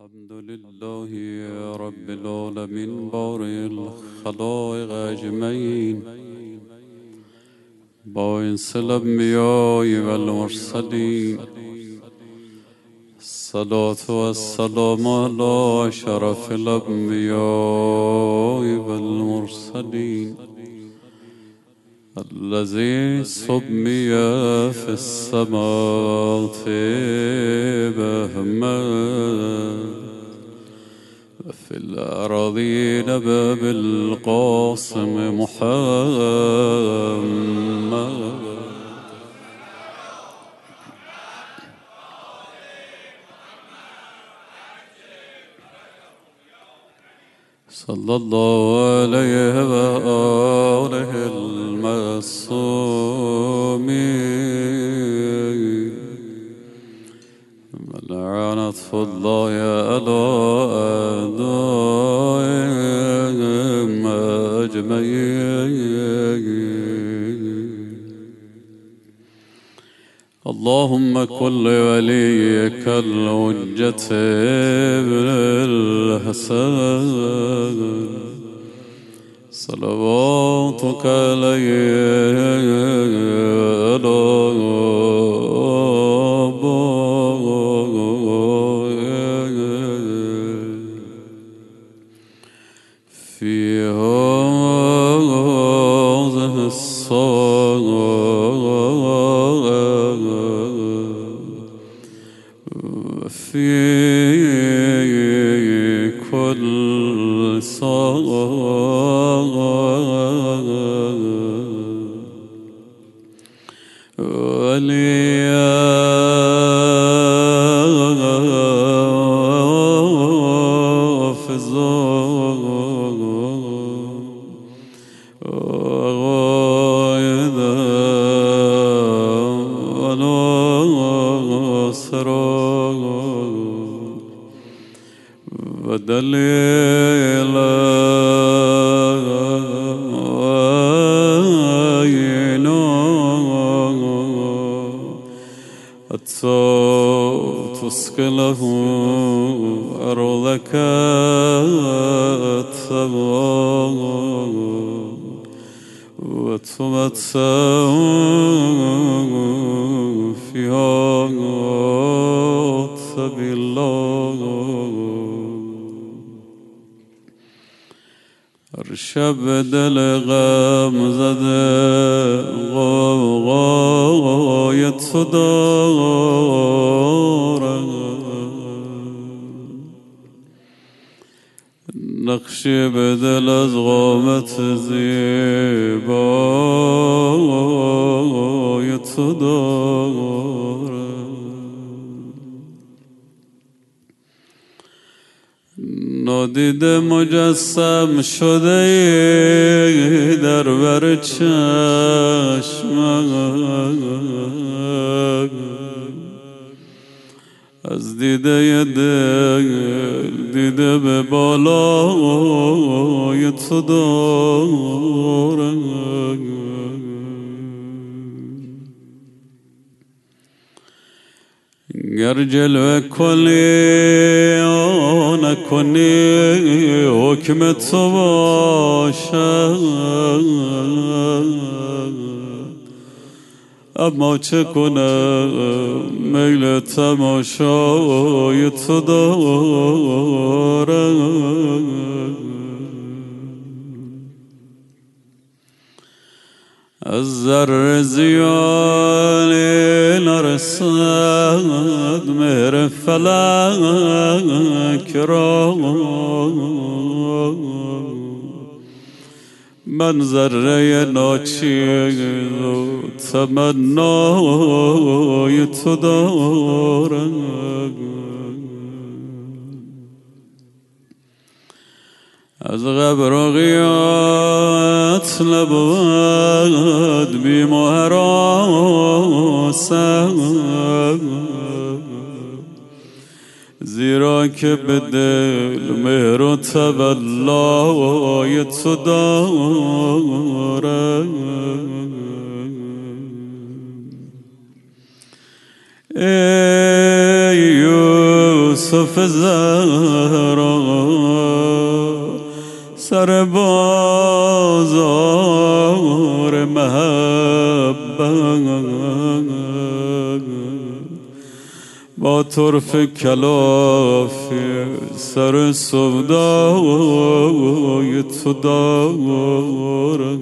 الحمد لله رب العالمين بارئ الخلائق اجمعین باعث الانبیاء والمرسلین الصلاة والسلام على شرف الانبیاء والمرسلین الذي سمي في السماوات بأحمد وفي الأراضين بالقاسم محمد صلى الله عليه وآله المعصومين ولعنة الله على أعدائهم أجمعين. اللهم كن لوليك الحجة ابن الحسن صلواتك عليه وعلى آبائه في هذه الساعة وفي كل ساعة وليا حافظا وغايدا وناصرا ودليلا حتى تسكنه أرضك التمام وتمتع فيها بالله. ارشب دل غم زده غایت دارد نقشی به دل از قامت زیبایت دارد نادیده مجسم شده در بر چشمم از دیده دل دیده به بالای تو دارم گر جلوه کنی نکنی حکم تو باشد اما چه کنم میل تماشای تو دارم از ذره زیانی نرسد مهر فلک را من ذره ناچیز و تمنای تو دارم از قبر و قیامت نبود بیم و هراسم زیرا که به دل مهر و تولای تو دارم ای یوسف زهرا سر بازار محبت با طرف کلافی سر سودای تو دارم.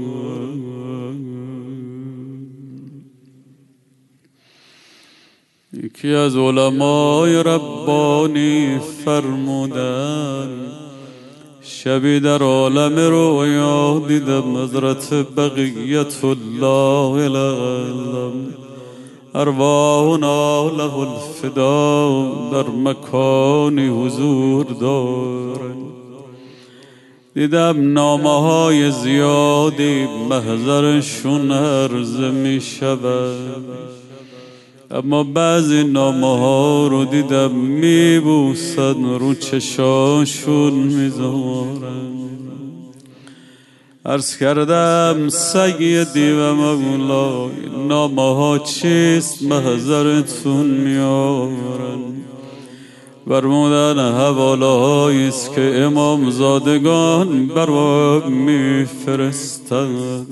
یکی از علمای ربانی فرمودن شبی در عالم رویا دیدم حضرت بقیت الله العظم ارواحنا له الفدا در مکانی حضور دارن. دیدم نامه های زیادی محضرشون عرضه می شود، اما بعضی نامه ها رو دیدم می بوسن رو چشاشون می زارن. عرض کردم سیدی و مولای نامه ها چیست محضرتون میارن؟ فرمودن حواله هاییست که امام زادگان برام میفرستند.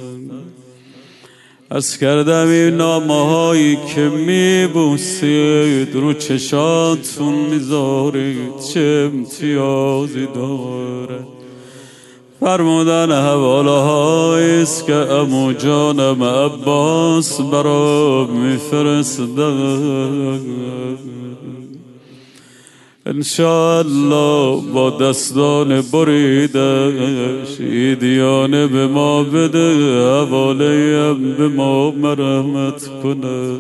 عرض کردم این نامه هایی که میبوسید رو چشاتون میذارید چه امتیازی داره؟ فرمودن حواله هاییست که عمو جانم عباس برام میفرستد. انشاءالله با دستان بریدش ایدیانه به ما بده، حواله هم به ما مرحمت کنه.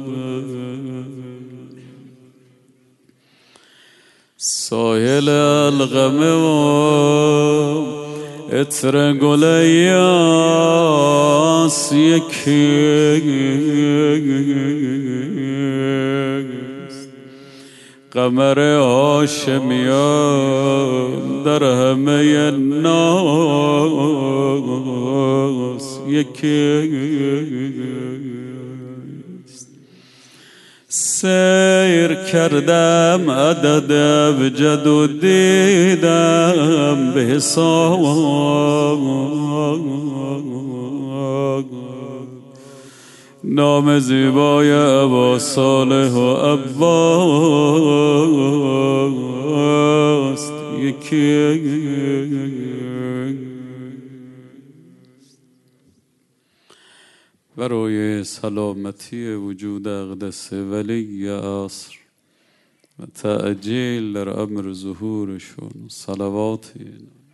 ساحل الغمه و عطر گل یاس یکیست، قمر هاشمیان در همه ناس یکیست. سیر کردم عدد ابجد و دیدم به حساب نام زیبای ابا صالح و عباس یکی. برای سلامتی وجود اقدس ولی عصر و تعجیل در امر ظهورشون صلواتی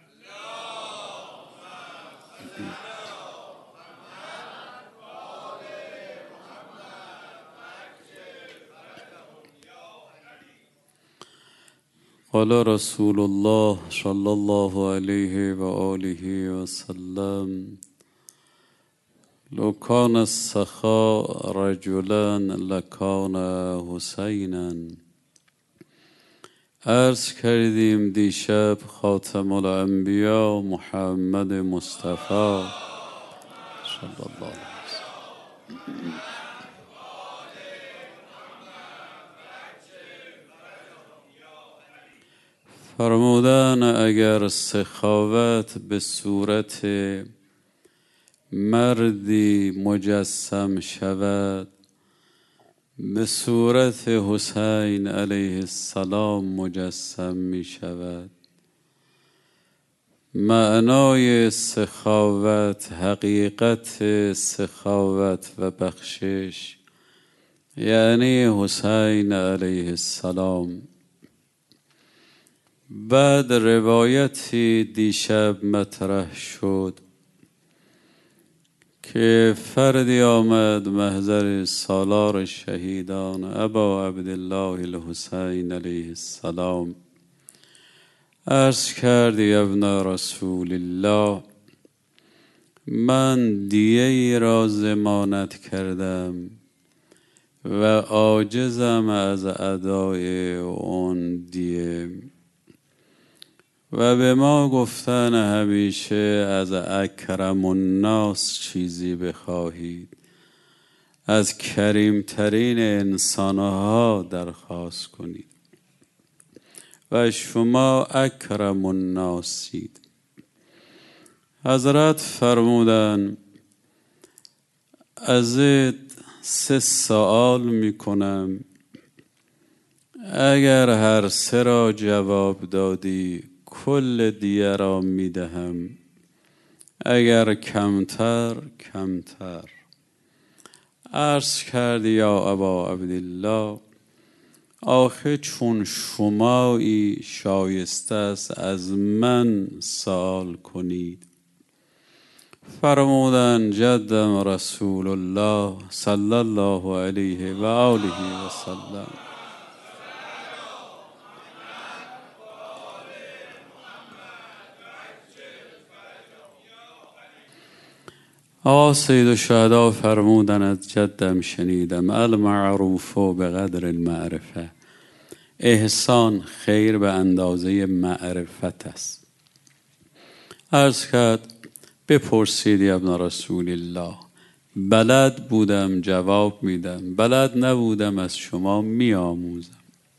قال رسول الله صلی الله علیه و آله و سلم لو کان السخاء رجلا لکان حسینا. عرض کردیم دیشب خاتم الانبیا محمد مصطفی صلی الله علیه وسلم فرمودن اگر سخاوت به صورت مردی مجسم شود، به صورت حسین علیه السلام مجسم می شود. معنای سخاوت، حقیقت سخاوت و بخشش یعنی حسین علیه السلام. بعد روایتی دیشب مطرح شد که فردی آمد محضر سالار شهیدان ابا عبدالله الحسین علیه السلام. عرض کرد یا ابن رسول الله، من دیه ای را ضمانت کردم و عاجزم از ادای اون دیه و به ما گفتن همیشه از اکرم الناس چیزی بخواهید، از کریمترین انسانها درخواست کنید. و شما اکرم الناسید. حضرت فرمودن ازت 3 سوال میکنم، اگر هر 3 را جواب دادی کل دیه را میدهم، اگر کمتر کمتر. عرض کردی یا ابا عبدالله آخه چون شمایی شایسته است از من سوال کنید. فرمودن جدم رسول الله صلی الله علیه و آله و سلم آقا سید الشهدا فرمودن از جدم شنیدم المعروف به قدر المعرفه، احسان خیر به اندازه معرفت است. عرض کرد بپرسید ابن رسول الله. بلد بودم جواب میدم، بلد نبودم از شما میآموزم.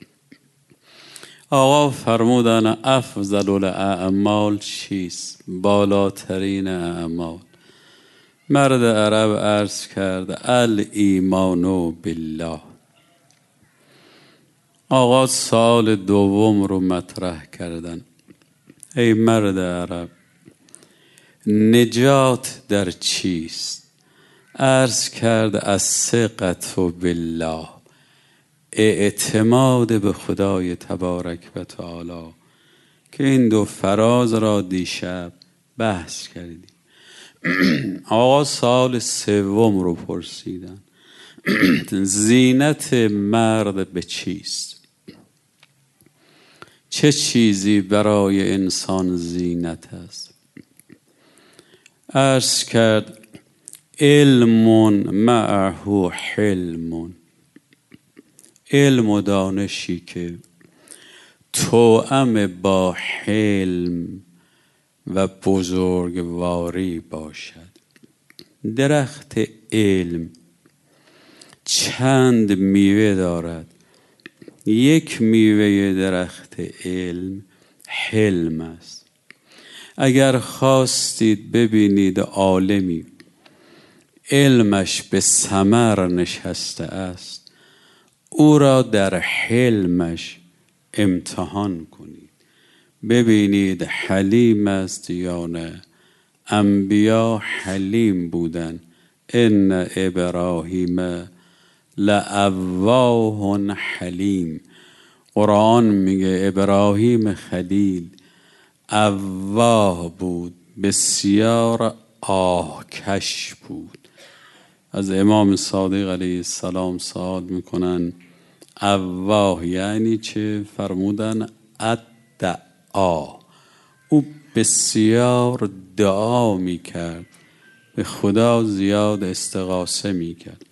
آقا فرمودن افضل الاعمال چیست؟ بالاترین اعمال. مرد عرب عرض کرد الایمان بالله. آقا سوال دوم رو مطرح کردن، ای مرد عرب نجات در چیست؟ عرض کرد الثقة بالله، اعتماد به خدای تبارک و تعالی، که این 2 فراز را دیشب بحث کردیم. آقا سوال سوم رو پرسیدن زینت مرد به چیست؟ چه چیزی برای انسان زینت است؟ عرض کرد علم معه حلم، علم و دانشی که توأم با حلم و بزرگواری باشد. درخت علم چند میوه دارد؟ یک میوه درخت علم حلم است. اگر خواستید ببینید عالمی علمش به ثمر نشسته است، او را در حلمش امتحان کنید، ببینید حلیم است یا نه. انبیا حلیم بودن. ان ابراهیم لأواه حلیم. قرآن میگه ابراهیم خلیل اواه بود، بسیار آهکش بود. از امام صادق علیه السلام سوال میکنن اواه یعنی چه؟ فرمودن الدعا، او بسیار دعا میکرد، به خدا زیاد استغاثه میکرد.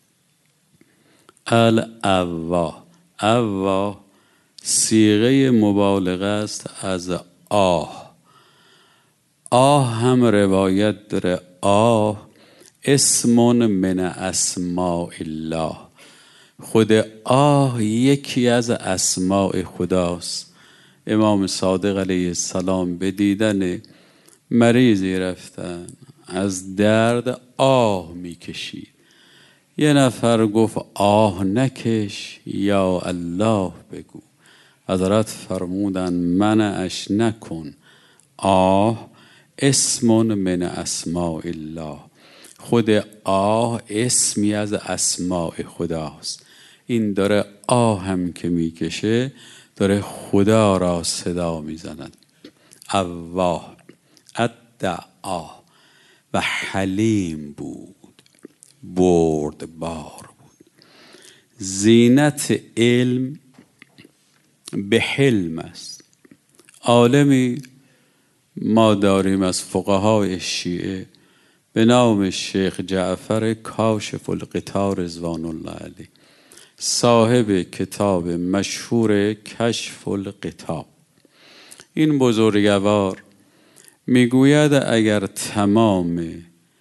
الاواه، اواه صیغه مبالغه است از آه. آه هم روایت داره، آه اسم من اسماء الله. خود آه یکی از اسماء خداست. امام صادق علیه السلام به دیدن مریضی رفتن، از درد آه میکشید. یه نفر گفت آه نکش یا الله بگو. حضرت فرمودن منعش نکن، آه اسم من اسماء الله. خود آه اسمی از اسماء خداست. این داره آه هم که میکشه داره خدا را صدا میزند. اواه الدعا و حلیم بود، بردبار بود. زینت علم به حلم است. عالمی ما داریم از فقهای شیعه به نام شیخ جعفر کاشف الغطا رضوان الله علیه، صاحب کتاب مشهور کشف الغطا. این بزرگوار میگوید اگر تمام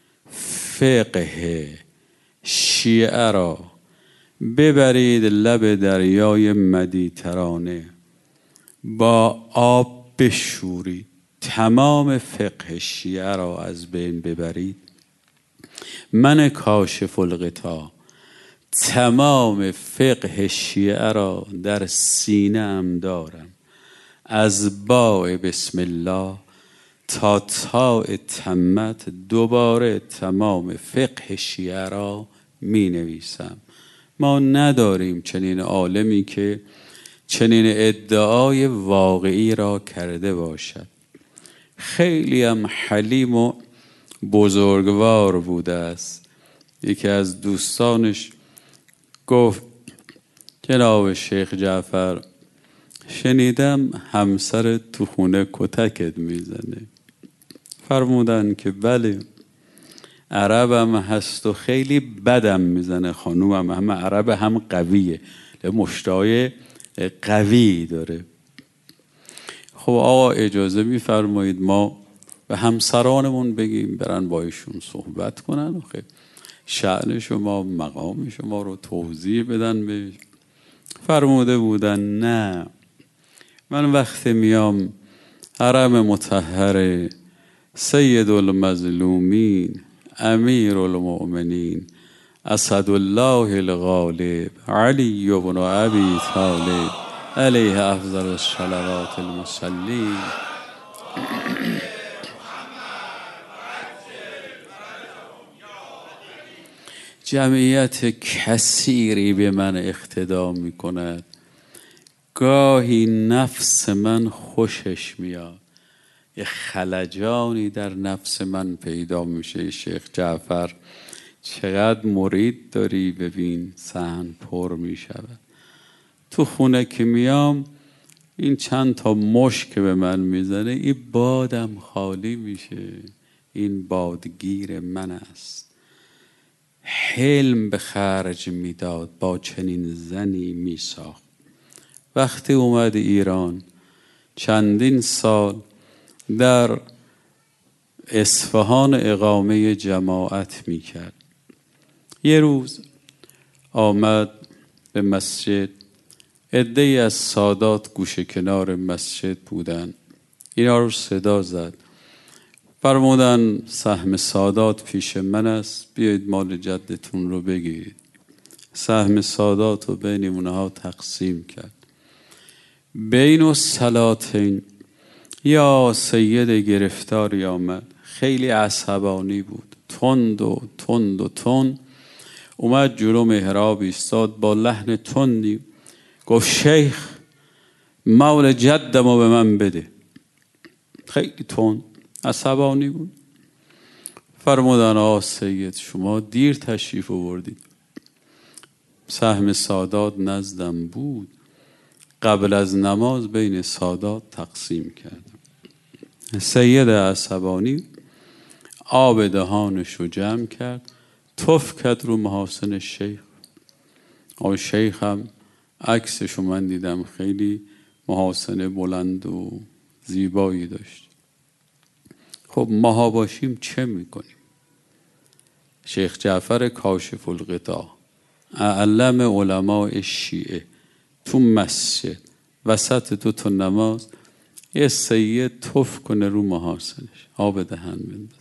فقه شیعه را ببرید لب دریای مدیترانه، با آب بشورید، تمام فقه شیعه را از بین ببرید. من کاشف الغطا تمام فقه شیعه را در سینه ام دارم، از باء بسم الله تا تاء تمت دوباره تمام فقه شیعه را می نویسم. ما نداریم چنین عالمی که چنین ادعای واقعی را کرده باشد. خیلی هم حلیم و بزرگوار بوده است. یکی از دوستانش گفت جناب شیخ جعفر شنیدم همسر تو خونه کتکت میزنه. فرمودن که بله، عربم هست و خیلی بدم میزنه، خانومم هم عرب هم قویه، مشتای قوی داره. خب آقا اجازه میفرمایید ما به همسرانمون بگیم برن با ایشون صحبت کنن و خیلی شأن شما مقام شما رو توضیح بدن بهش. فرموده بودن نه، من وقتی میام حرم مطهر سید المظلومین امیر المؤمنین اسد الله الغالب علی بن ابی طالب علیه افضل الصلوات المصلین، جمعیت کثیری به من اقتدا می کند. گاهی نفس من خوشش میاد، یه خلجانی در نفس من پیدا میشه. شیخ جعفر چقدر مرید داری، ببین صحن پر میشود. تو خونه که میام این چند تا مشک به من میزنه، این بادم خالی میشه. این بادگیر من است. حلم به خرج میداد، با چنین زنی میساخت. وقتی اومد ایران چندین سال در اصفهان اقامه جماعت میکرد. یه روز آمد به مسجد، عده‌ای از سادات گوشه کنار مسجد بودن، اینا رو صدا زد. فرمودن سهم سادات پیش من است، بیایید مال جدتون رو بگیرید. سهم سادات رو بین اونها تقسیم کرد. بین الصلاتین یا سید گرفتاری آمد، خیلی عصبانی بود، تند و تند و تند اومد جلو محراب ایستاد، با لحن تندی گفت شیخ مال جدمو به من بده. خیلی تند عصبانی بود. فرمودن آقا سید شما دیر تشریف آوردید، سهم سادات نزدم بود، قبل از نماز بین سادات تقسیم کردم. سید عصبانی آب دهانش رو جمع کرد، تف کرد رو محاسن شیخ. آقا شیخ هم عکسشو من دیدم، خیلی محاسن بلند و زیبایی داشت. خب ماها باشیم چه میکنیم؟ شیخ جعفر کاشف الغطا اعلم علماء شیعه تو مسجد وسط دو تا نماز یه سید تف کنه رو محاسنش، آب دهن بندازه.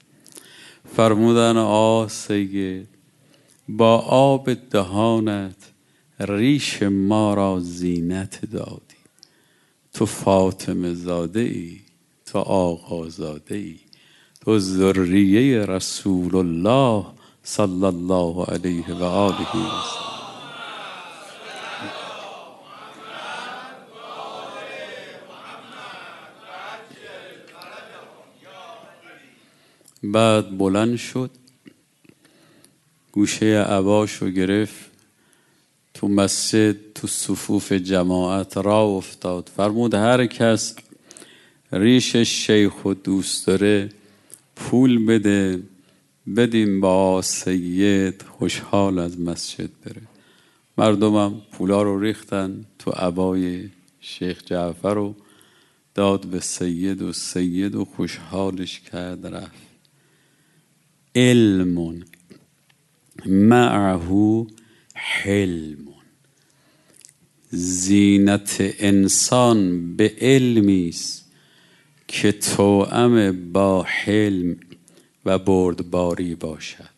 فرمودن آ سید با آب دهانت ریش ما را زینت دادی، تو فاطمه زاده ای، تو آقا زاده ای، تو ذریه رسول الله صلی الله علیه و آله و سلم. بعد بلند شد، گوشه عباشو گرفت، تو مسجد تو صفوف جماعت را افتاد. فرمود هر کس ریش شیخ و دوست داره پول بده، بدیم با سید خوشحال از مسجد بره. مردمم پولا رو ریختن تو عبای شیخ جعفر رو داد به سید و سید و خوشحالش کرد رفت. علم معه حلم، زینت انسان به علمی است که توأم با حلم و بردباری باشد.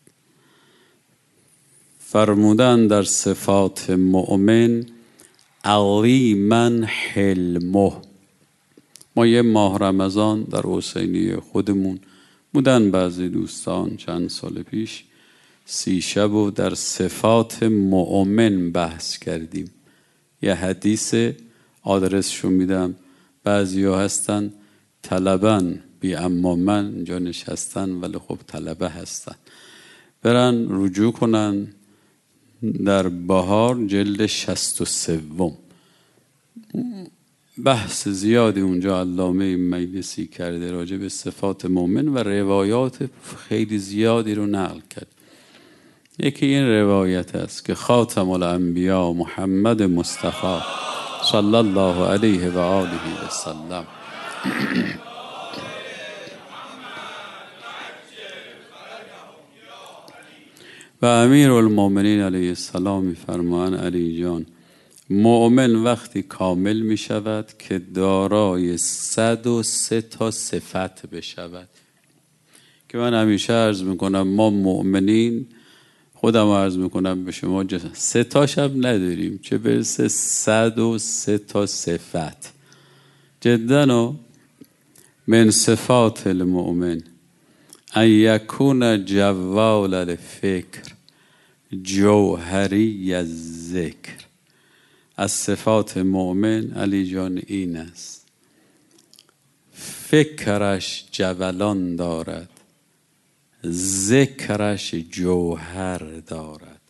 فرمودن در صفات مؤمن علیمن حلمه. ما یه ماه رمضان در حسینیه خودمون بودن بعضی دوستان چند سال پیش 30 شب و در صفات مؤمن بحث کردیم. یه حدیث آدرسشو میدم، بعضی ها هستن طلبن بی اما من اینجا نشستن ولی خب طلبه هستن، برن رجوع کنن در بهار جلد 63 بحث زیادی اونجا علامه مجلسی کرده راجع به صفات مؤمن و روایات خیلی زیادی رو نقل کرد. یکی این روایت است که خاتم الانبیا محمد مصطفی صلی الله علیه و آله و سلم و امیر المؤمنین علیه السلام می‌فرمایند علی جان مؤمن وقتی کامل می شود که دارای 103 تا صفت بشود، که من همیشه عرض میکنم ما مؤمنین، خودم عرض میکنم به شما 3 تاش هم نداریم، چه برسه 103 تا صفت. جدا من صفات المؤمن ان یکون جوال الفکر جوهری الذکر. از صفات مؤمن علی جان این است فکرش جولان دارد، ذکرش جوهر دارد.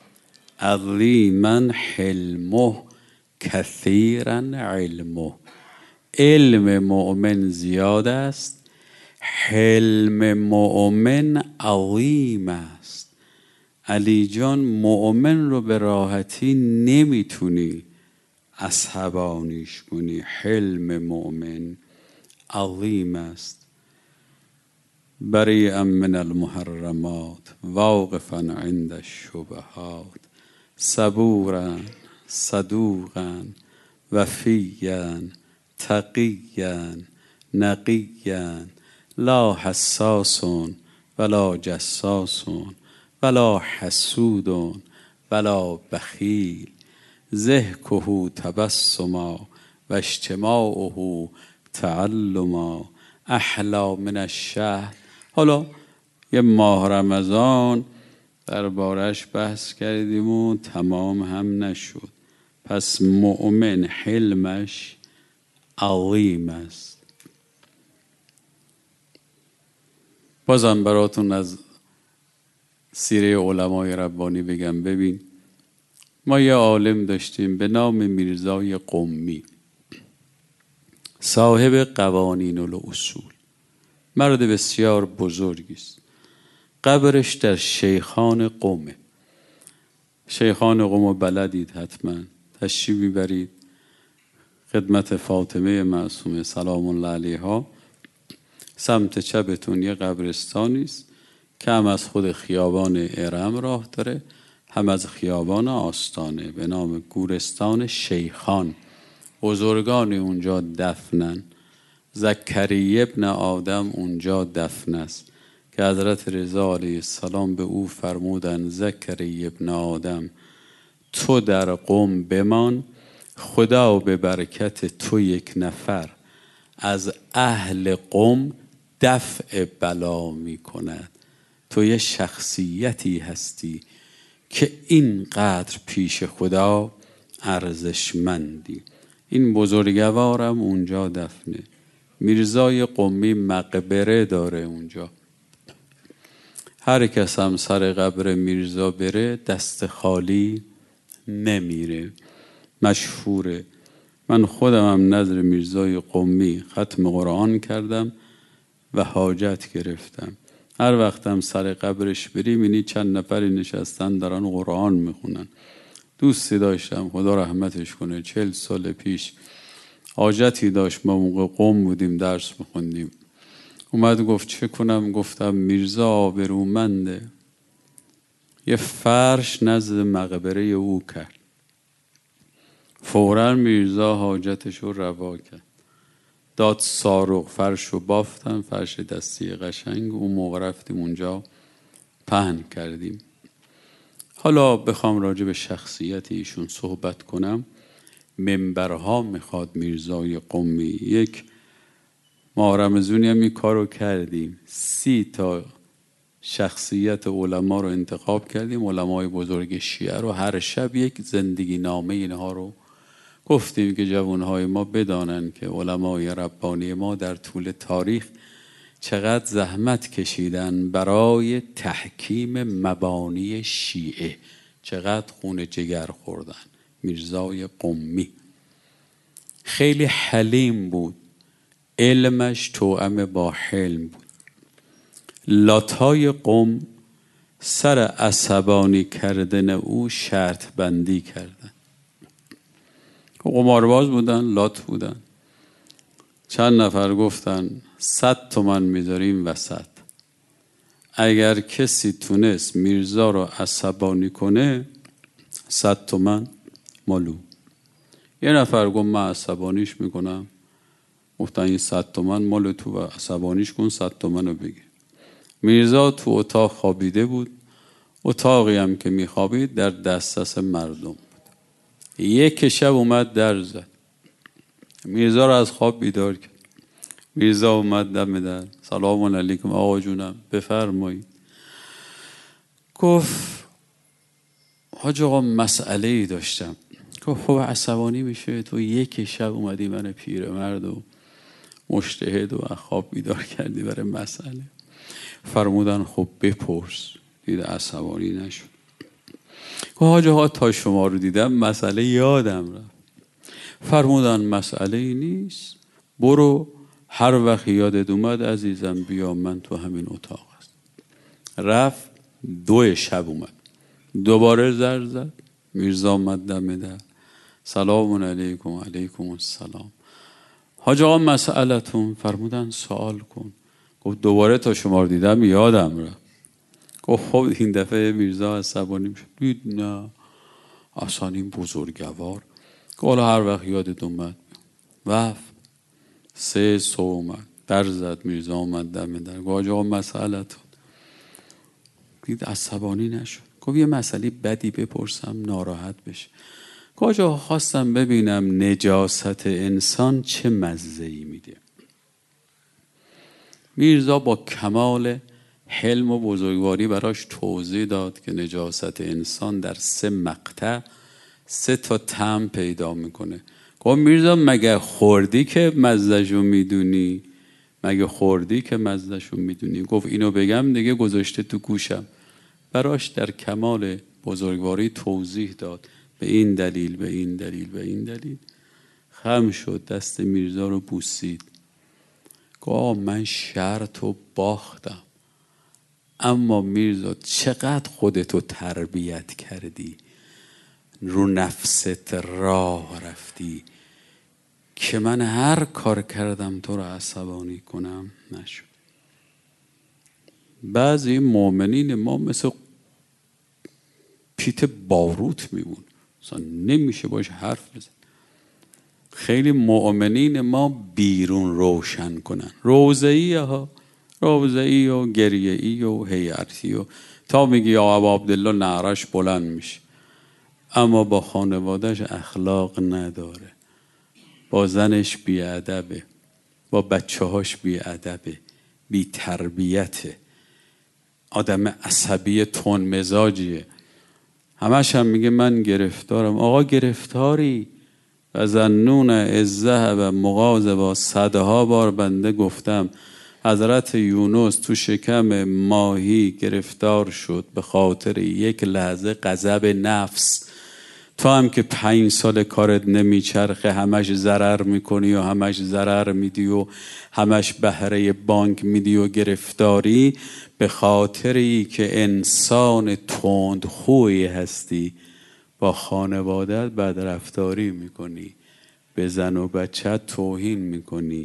علیمن حلمه کثیرا علمه. علم مؤمن زیاد است، حلم مؤمن عظیم است. علی جان مؤمن رو به راحتی نمیتونی عصبانیش کنی. حلم مؤمن عظیم است. بریئا من المحرمات واقفا عند الشبهات صبورا صدوقا وفیا تقیا نقیا لا حساس ولا جساس ولا حسود ولا بخیل ضحکه تبسما و اجتماعه تعلما احلی من الشهر. حالا یه ماه رمضان دربارش بحث کردیم و تمام هم نشد. پس مؤمن حلمش عظیم است. بازم براتون از سیره علمای ربانی بگم. ببین ما یه عالم داشتیم به نام میرزای قمی، صاحب قوانین الاصول، مرد بسیار بزرگی است. قبرش در شیخان قمه. شیخان قم بلدید حتما، تشریف میبرید خدمت فاطمه معصومه سلام الله علیها. سمت چپتون یه قبرستانی است که هم از خود خیابان ارم راه داره هم از خیابان آستانه، به نام گورستان شیخان. بزرگان اونجا دفنن. زکریه ابن آدم اونجا دفن است که حضرت رضا علیه السلام به او فرمودن زکریه ابن آدم تو در قم بمان، خدا به برکت تو 1 نفر از اهل قم دفع بلا می کند. تو یه شخصیتی هستی که اینقدر پیش خدا ارزشمندی. این بزرگوارم اونجا دفنه. میرزای قمی مقبره داره اونجا. هر کس هم سر قبر میرزا بره دست خالی نمیره، مشهوره. من خودم هم نظر میرزای قمی ختم قرآن کردم و حاجت گرفتم. هر وقتم سر قبرش بری می‌بینی چند نفری نشستن دارن قرآن میخونن. دوستی داشتم خدا رحمتش کنه 40 سال پیش حاجتی داشت، ما موقع قم بودیم درس میخوندیم. اومد گفت چه کنم؟ گفتم میرزا آبرومنده. یه فرش نزد مقبره او کرد. فوراً میرزا حاجتش رو روا کرد، داد ساروغ فرش رو بافتن، فرش دستی قشنگ. اون موقع رفتیم اونجا پهن کردیم. حالا بخوام راجع به شخصیت ایشون صحبت کنم، منبرها میخواد میرزای قمی. یک ما رمضونی هم این کار رو کردیم، 30 تا شخصیت علما رو انتخاب کردیم، علمای بزرگ شیعه رو. هر شب یک زندگی نامه اینها رو گفتیم که جوانهای ما بدانن که علمای ربانی ما در طول تاریخ چقدر زحمت کشیدن برای تحکیم مبانی شیعه، چقدر خون جگر خوردن. میرزای قمی خیلی حلیم بود، علمش توأم با حلم بود. لاتای قم سر عصبانی کردن او شرط بندی کردن. قمارباز بودن، لات بودن. چند نفر گفتن 100 تومن میذاریم وسط، اگر کسی تونست میرزا رو عصبانی کنه 100 تومن مالو. یه نفر گفت من عصبانیش میکنم. گفتن این 100 تومن مال تو و عصبانیش کن، 100 تومن رو بگیر. میرزا تو اتاق خوابیده بود، اتاقی هم که میخوابید در دسترس مردم بود. یک شب اومد در زد، میرزا رو از خواب بیدار کرد. میرزا اومد دم در، سلام علیکم آقا جونم بفرمایید. گفت حاج آقا مسئله ای داشتم. گفت خب عصبانی میشه، تو یک شب اومدی من پیرمرد و مجتهد و خواب بیدار کردی برای مسئله. فرمودن خب بپرس. دید عصبانی نشد. گفت حاج آقا تا شما رو دیدم مسئله یادم رفت. فرمودن مسئله ای نیست، برو هر وقت یادت اومد عزیزم بیا، من تو همین اتاق هست. رفت 2 شب اومد، دوباره زر زد. میرزا اومد دم در، سلام علیکم. علیکم السلام. حاج آقا مسئلتون. فرمودن سوال کن. گفت دوباره تا شما رو دیدم یادم رفت. گفت خب این دفعه میرزا عصبانی میشه. دید نه اصلا این بزرگوار. گفت هر وقت یادت اومد. وقت 3 صبح اومد در زد. میرزا اومد دم در. گفت حاج آقا مسئلتون. دید عصبانی نشد. گفت یه مسئله بدی بپرسم ناراحت بشه. گفت آقا خواستم ببینم نجاست انسان چه مزه‌ای میده. میرزا با کمال حلم و بزرگواری براش توضیح داد که نجاست انسان در 3 مقطع 3 تا طعم پیدا میکنه. گفت میرزا مگه خوردی که مزه‌شو میدونی؟ مگه خوردی که مزه‌شو میدونی؟ گفت اینو بگم دیگه گذاشته تو گوشم. براش در کمال بزرگواری توضیح داد، به این دلیل به این دلیل به این دلیل. خم شد، دست میرزا رو بوسید. گفت من شرطو باختم، اما میرزا چقدر خودتو تربیت کردی، رو نفست راه رفتی که من هر کار کردم تو رو عصبانی کنم نشد. بعضی مؤمنین ما مثل پیت باروت میمون، اصلا نمیشه باش حرف بزن. خیلی مؤمنین ما بیرون روشن کنن، روزه‌ای ها، روزه‌ای و گریه‌ای و هیئتی و تا میگی یا ابا عبدالله نعرش بلند میشه، اما با خانوادهش اخلاق نداره، با زنش بی‌ادبه، با بچه‌هاش بی‌ادبه، بی تربیته، آدم عصبی تون مزاجیه. همش هم میگه من گرفتارم. آقا گرفتاری؟ و ظنون الذهب مغاضبا. 100ها بار بنده گفتم حضرت یونس تو شکم ماهی گرفتار شد به خاطر یک لحظه غضب نفس. تو هم که 5 سال کارت نمیچرخه، همش ضرر میکنی و همش ضرر میدی و همش بهره بانک میدی و گرفتاری به خاطری که انسان تندخویی هستی، با خانوادت بدرفتاری میکنی، به زن و بچه توهین میکنی.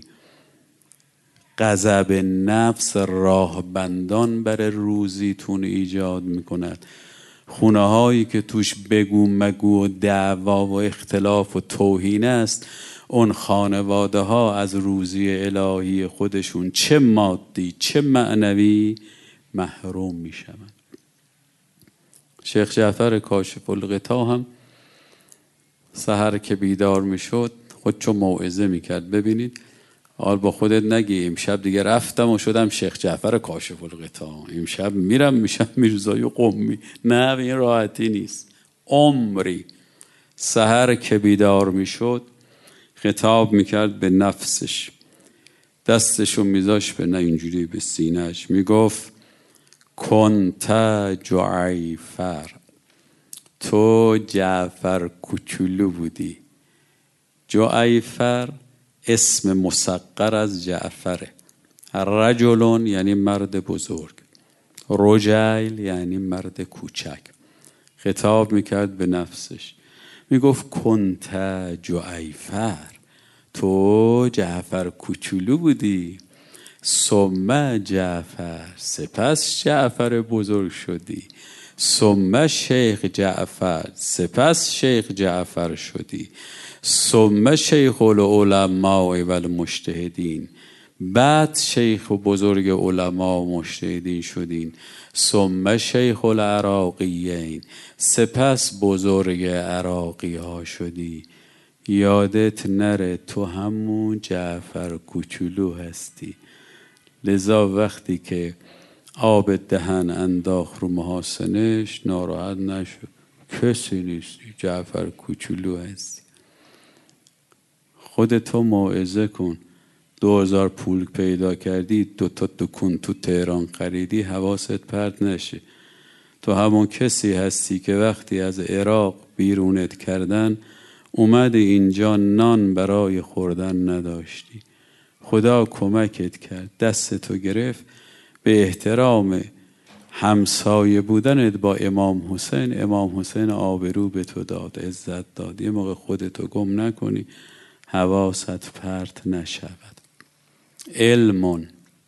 غضب نفس راه بندان بر روزیتون ایجاد میکند. خونه هایی که توش بگو مگو و دعوا و اختلاف و توهین است، اون خانواده ها از روزی الهی خودشون چه مادی چه معنوی محروم می شوند. شیخ جعفر کاشف الغطا هم سحر که بیدار می شد خودشو موعظه می کرد. ببینید حال با خودت نگی امشب دیگه رفتم و شدم شیخ جعفر کاشف الغطا، امشب میرم میشم میرزایی قمی. نه، این راحتی نیست. عمری سحر که بیدار می شد خطاب می کرد به نفسش، دستشو میذاش به نه اینجوری به سینهش، میگفت کنت جعیفر، تو جعفر کوچولو بودی. جعیفر اسم مصغر از جعفره. رجلون یعنی مرد بزرگ، رجل یعنی مرد کوچک. خطاب میکرد به نفسش، میگفت کنت جعیفر، تو جعفر کوچولو بودی. ثم جعفر، سپس جعفر بزرگ شدی. ثم شیخ جعفر، سپس شیخ جعفر شدی. ثم شیخ العلماء و المجتهدین، بعد شیخ و بزرگ علما و مجتهدین شدین. ثم شیخ العراقیین، سپس بزرگ عراقی ها شدی. یادت نره تو همون جعفر کوچولو هستی. لذا وقتی که آب دهن انداخت رو محاسنش ناراحت نشد، کسی نیستی، جعفر کوچولو هستی. خودتو موعظه کن. 2000 پول پیدا کردی، 2 تا دکون تو تهران خریدی، حواست پرت نشه. تو همون کسی هستی که وقتی از عراق بیرونت کردن اومد اینجا نان برای خوردن نداشتی. خدا کمکت کرد، دستتو گرفت، به احترام همسایه بودنت با امام حسین، امام حسین آبرو به تو داد، عزت داد. یه موقع خودتو گم نکنی، حواست پرت نشود. علم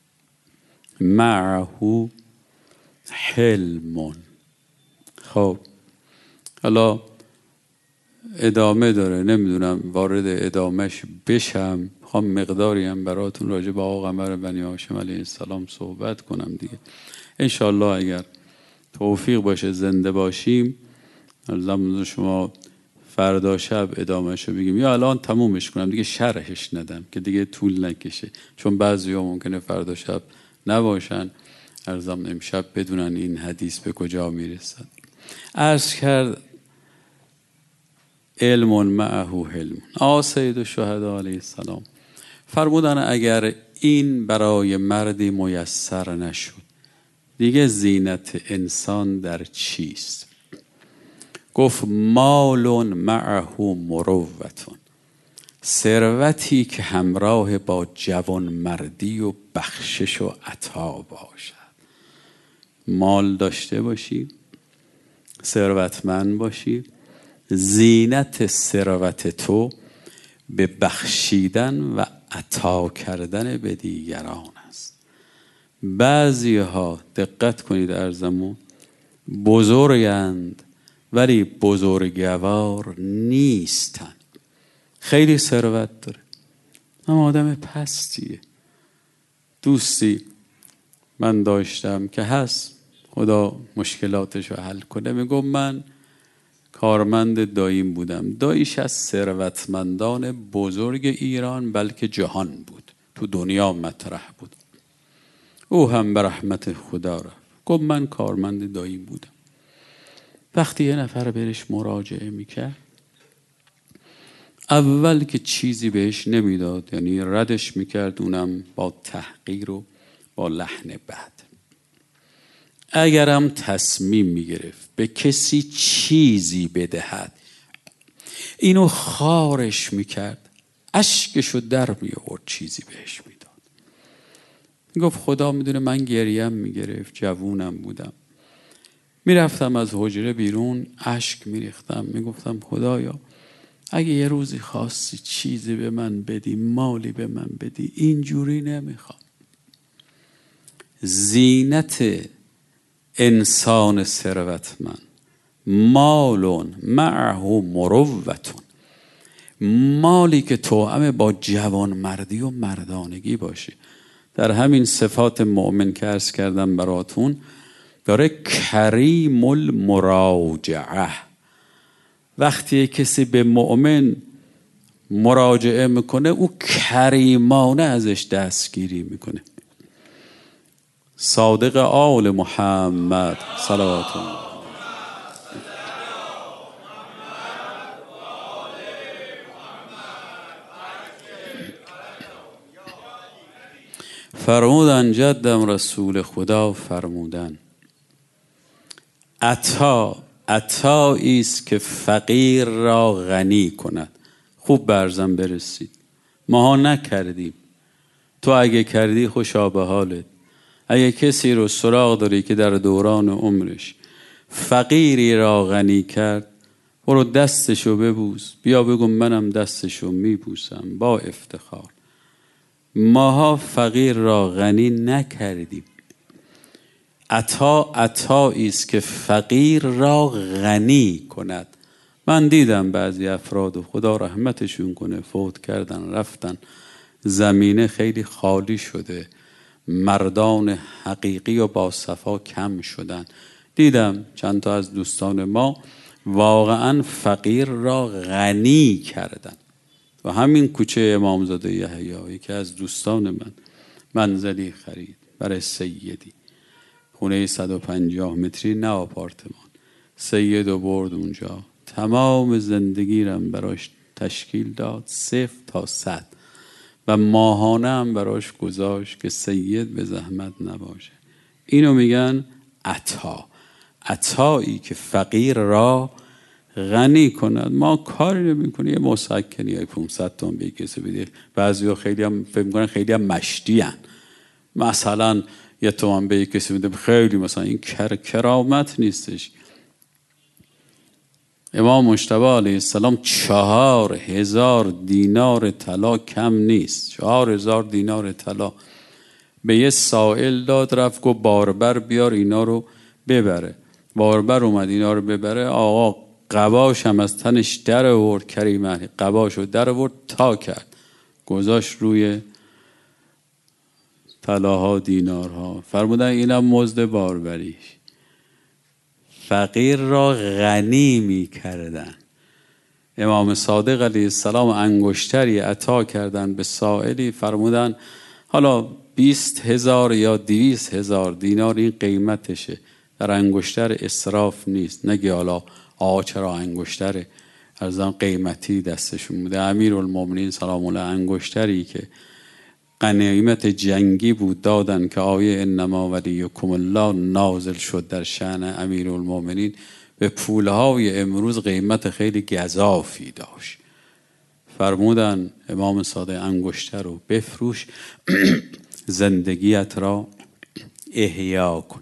معه حلم. خب حالا ادامه داره، نمیدونم وارد ادامهش بشم. خواهم مقداری هم براتون راجع به آقا قمر بنی هاشم علیه السلام صحبت کنم دیگه. انشالله اگر توفیق باشه زنده باشیم زمان شما فردا شب ادامهشو بگیم، یا الان تمومش کنم دیگه شرحش ندم که دیگه طول نکشه، چون بعضی ها ممکنه فردا شب نباشن، ارزم امشب بدونن این حدیث به کجا میرسد. عرض کرد علم معه حلم. سید الشهدا علیه السلام فرمودن اگر این برای مردی میسر نشد دیگه زینت انسان در چیست؟ گفت مال معه مروتون، ثروتی که همراه با جوانمردی و بخشش و عطا باشد. مال داشته باشی، ثروتمند باشی، زینت ثروت تو به بخشیدن و عطا کردن به دیگران است. بعضی ها دقت کنید ارزمون بزرگند ولی بزرگوار نیستند. خیلی ثروت داره اما آدم پستیه. دوستی من داشتم که هست، خدا مشکلاتش رو حل کنه، میگم من کارمند داییم بودم. داییش از ثروتمندان بزرگ ایران بلکه جهان بود، تو دنیا مطرح بود. او هم به رحمت خدا رفت. گفت من کارمند داییم بودم. وقتی یه نفر بهش مراجعه میکرد اول که چیزی بهش نمیداد، یعنی ردش میکرد، اونم با تحقیر و با لحن بد. اگرم تصمیم میگرفت به کسی چیزی بدهد اینو خارش میکرد، اشکشو در میآورد، چیزی بهش میداد. گفت خدا میدونه من گریم میگرفت، جوونم بودم، میرفتم از حجره بیرون اشک میریختم، میگفتم خدایا اگه یه روزی خواستی چیزی به من بدی، مالی به من بدی، اینجوری نمیخوام. زینت انسان ثروتمند مال معه مروتون، مالی که توأم با جوانمردی و مردانگی باشه. در همین صفات مؤمن که عرض کردم براتون داره کریم المراجعه. وقتی کسی به مؤمن مراجعه میکنه او کریمانه ازش دستگیری میکنه. صادق آل محمد صلوات الله. فرمودن جدم رسول خدا فرمودن عطایی است که فقیر را غنی کند. خوب برزن برسید. ماها نکردیم، تو اگه کردی خوشا به حالت. اگه کسی رو سراغ داری که در دوران عمرش فقیری را غنی کرد، برو دستشو ببوس، بیا بگو منم دستشو میبوسم با افتخار. ماها فقیر را غنی نکردیم. عطایی است که فقیر را غنی کند. من دیدم بعضی افراد و خدا رحمتشون کنه فوت کردن رفتن، زمینه خیلی خالی شده، مردان حقیقی و با صفا کم شدن. دیدم چند تا از دوستان ما واقعا فقیر را غنی کردن. و همین کوچه امامزاده یحیی که از دوستان من منزلی خرید برای سیدی، خونه 150 متری نه آپارتمان. سید رو برد اونجا، تمام زندگیرم براش تشکیل داد 0 تا 100 و ماهانه هم براش گذاشت که سید به زحمت نباشه. اینو میگن عطایی که فقیر را غنی کند. ما کاری نمی‌کنیم، یه مسکنی 500 تومن به کسی بده. بعضیا خیلی هم فکر می‌کنن خیلی هم مشتی ان، مثلا 1 تومن به کسی بده خیلی مثلا این کرامت نیستش. امام مجتبی علیه السلام 4000 دینار طلا کم نیست. 4000 دینار طلا به یه سائل داد، رفت گفت باربر بیار اینا رو ببره. باربر اومد اینا رو ببره، آقا قباش هم از تنش در آورد، کریمه قباشو در آورد تا کرد گذاشت روی طلاها دینارها. فرمودن اینم مزد باربریش. فقیر را غنی می کردن. امام صادق علیه السلام انگشتری عطا کردن به سائلی، فرمودن حالا 20,000 یا 200,000 دینار این قیمتشه، در انگشتر اسراف نیست. نگی حالا آقا چرا انگشتر ارزان قیمتی دستشون بوده. امیرالمومنین سلام الله انگشتری که غنیمت جنگی بود دادن که آیه انما ولیکم الله نازل شد در شأن امیرالمومنین، به پولهای امروز قیمت خیلی گزافی داشت. فرمودن امام صادق انگشتر رو بفروش زندگیت را احیا کن.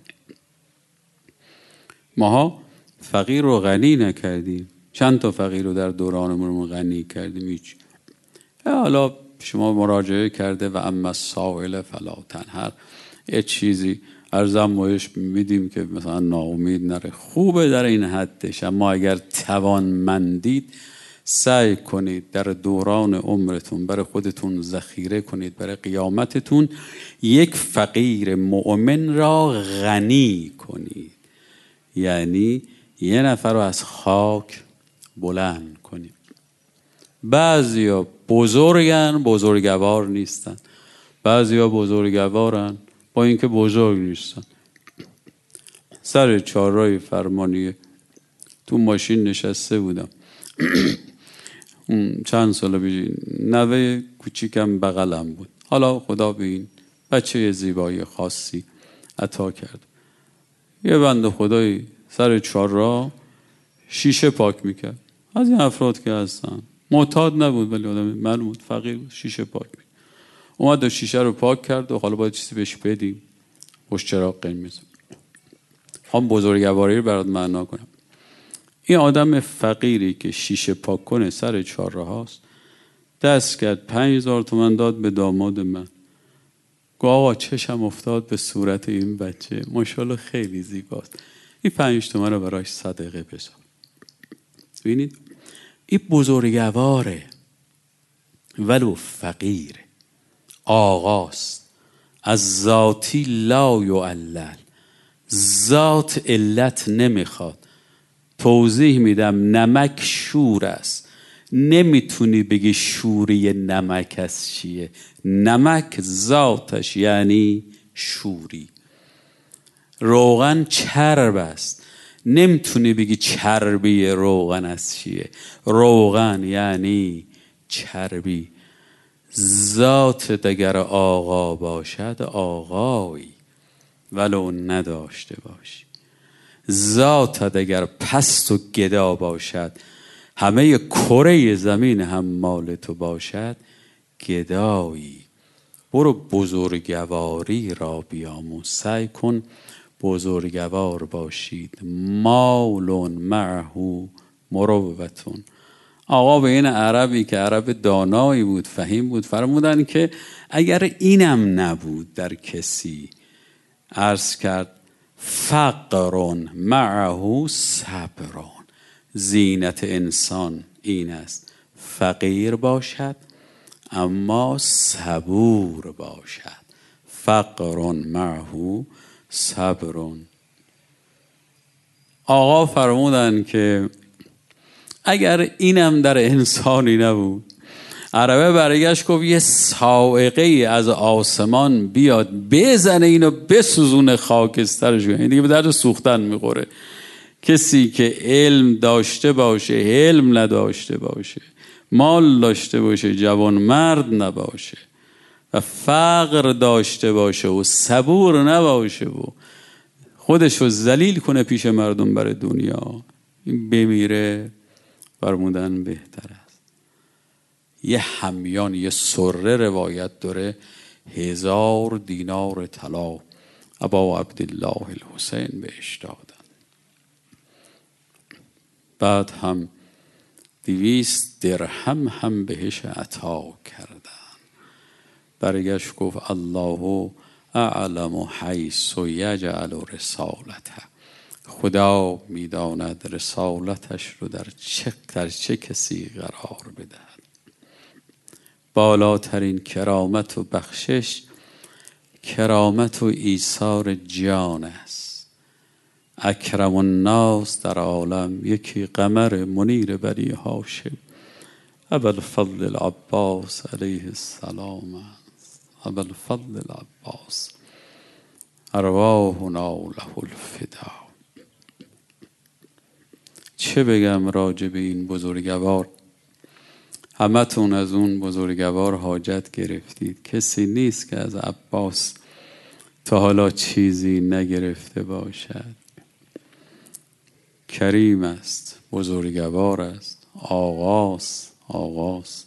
ماها فقیر رو غنی نکردیم. چند تا فقیر رو در دورانمون غنی کردیم؟ هیچ. حالا شما مراجعه کرده و اما السائل فلا تنهر، یه چیزی ارزم بایش میدیم که مثلا ناامید نره. خوبه در این حدش، اما اگر توانمندید سعی کنید در دوران عمرتون برای خودتون ذخیره کنید، برای قیامتتون یک فقیر مؤمن را غنی کنید. یعنی یه نفر رو از خاک بلند کنید. بعضیا بزرگن بزرگوار نیستن، بعضیا بزرگوارن با اینکه بزرگ نیستن. سر چهارراه فرمانیه تو ماشین نشسته بودم چند سال پیش، نوه کوچیکم بغلم بود. حالا خدا به این بچه زیبایی خاصی عطا کرد. یه بنده خدایی سر چهارراه شیشه پاک میکرد. از این افراد که هستن معتاد نبود ولی آدم معلوم بود فقیر بود، شیشه پاک میکرد. اومد و شیشه رو پاک کرد و حالا باید چیزی بهش بدیم، خوش چراغ قرمز. هم بزرگواری رو برات معنا کنم. این آدم فقیری که شیشه پاک کنه سر چهارراه هاست، دست کرد 5,000 تومان داد به داماد من. گفت آقا چشم افتاد به صورت این بچه، ماشاءالله خیلی زیباست، این 5 تومن رو براش صدقه بذار. ببینید این بزرگواره ولو فقیره، آقاست، از ذاتی لا یعلل، ذات علت نمیخواد. توضیح میدم، نمک شور است، نمیتونی بگی شوری نمک از چیه. نمک ذاتش یعنی شوری. روغن چرب است، نمیتونی بگی چربی روغن از چیه. روغن یعنی چربی. ذات دگر آقا باشد آقایی ولو نداشته باشی. ذات دگر پست و گدا باشد، همه کره زمین هم مال تو باشد گدایی. برو بزرگواری را بیاموز، سعی کن بزرگوار باشید. مال معه مروتون. آقا به این عربی که عرب دانایی بود، فهیم بود، فرمودن که اگر اینم نبود در کسی، عرض کرد فقر معه صبر. زینت انسان این است فقیر باشد اما صبور باشد. فقر معه صبر. آقا فرمودن که اگر اینم در انسانی نبود، عربه برگشت گفت یه صاعقه ای از آسمان بیاد بزنه اینو بسوزونه خاکسترش، این دیگه به درد سوختن میخوره. کسی که علم داشته باشه، علم نداشته باشه، مال داشته باشه، جوان مرد نباشه و فقر داشته باشه و صبور نباشه و خودشو ذلیل کنه پیش مردم برای دنیا، این بمیره فرمودن بهتر است. یه همیان یه سره روایت داره 1000 دینار طلا ابا عبدالله الحسین بهش دادن. بعد هم 200 درهم هم بهش عطا کردن. برگشت گفت الله اعلم حیث یجعل رسالته. خدا میداند رسالتش رو در چه کسی قرار بدهد. بالاترین کرامت و بخشش کرامت و ایثار جان است. اکرم الناس در عالم یکی قمر منیر بنی هاشم ابوالفضل العباس علیه السلام است. ابوالفضل العباس ارواحنا له الفدا. چه بگم راجع به این بزرگوار؟ همتون از اون بزرگوار حاجت گرفتید. کسی نیست که از عباس تا حالا چیزی نگرفته باشد. کریم است، بزرگوار است، آغاز.